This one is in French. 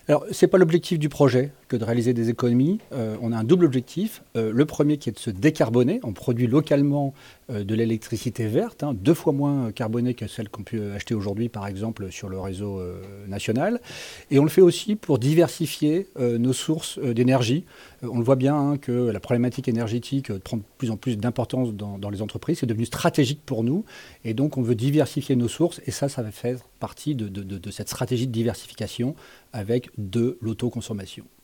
Alors, ce n'est pas l'objectif du projet que de réaliser des économies. On a un double objectif. Le premier qui est de se décarboner. On produit localement de l'électricité verte, 2 fois moins carbonée que celle qu'on peut acheter aujourd'hui, par exemple, sur le réseau national. Et on le fait aussi pour diversifier nos sources d'énergie. On le voit bien que la problématique énergétique prend de plus en plus d'importance dans les entreprises. C'est devenu stratégique pour nous. Et donc, on veut diversifier nos sources. Et ça va faire partie de cette stratégie de diversification avec de l'autoconsommation.